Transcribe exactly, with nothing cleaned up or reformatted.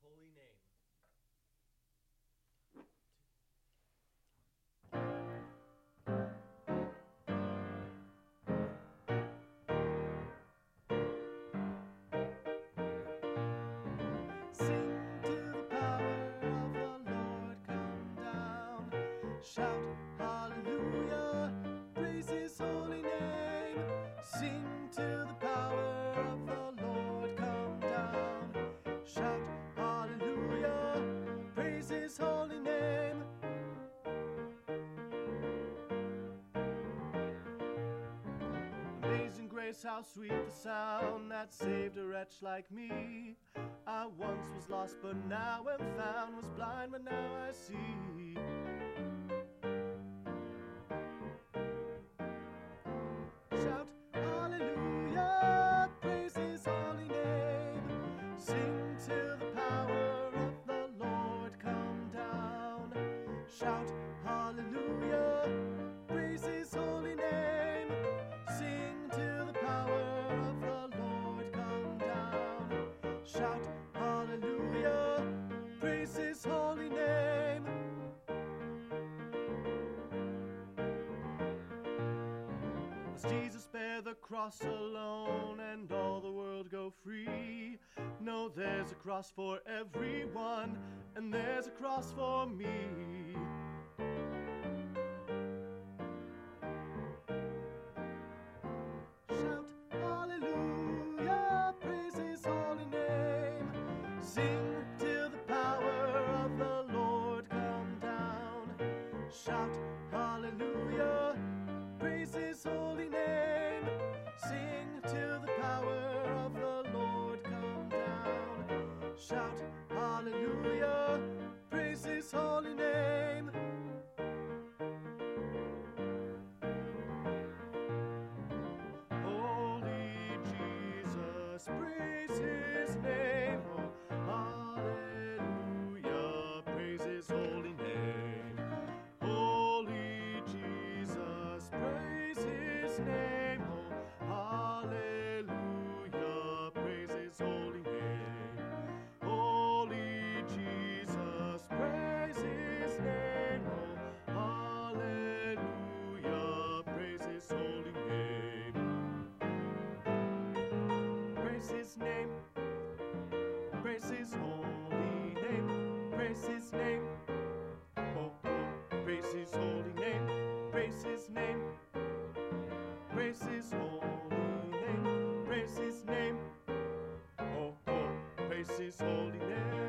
holy name. Sing to the power of the Lord come down. Shout hallelujah, praise his holy name. Sing to the power of the Lord come down. Shout hallelujah, praise his holy name. Amazing grace, how sweet the sound that saved a wretch like me. I once was lost, but now am found, was blind, but now I see. Shout hallelujah, praise his holy name. Sing till the power of the Lord come down. Shout hallelujah, praise his holy name. Sing till the power of the Lord come down. Shout hallelujah, praise his holy name. Must Jesus bear the cross alone and all the world go free? No, there's a cross for everyone, and there's a cross for me. Shout hallelujah, praise his holy name. Sing till the power of the Lord come down. Shout hallelujah, praise his holy name. Sing till the power of the Lord come down. Shout hallelujah, praise his holy name. Holy Jesus, praise his name. Oh, hallelujah, praise his holy name. Holy Jesus, praise his name. Oh, hallelujah, praise his holy name. Holy Jesus, praise his name. Oh, hallelujah, praise his holy name. Praise his name, praise his holy name, praise his name. Oh, oh, praise his holy name, praise his name, praise his holy name, praise his name. Oh, oh, praise his holy name.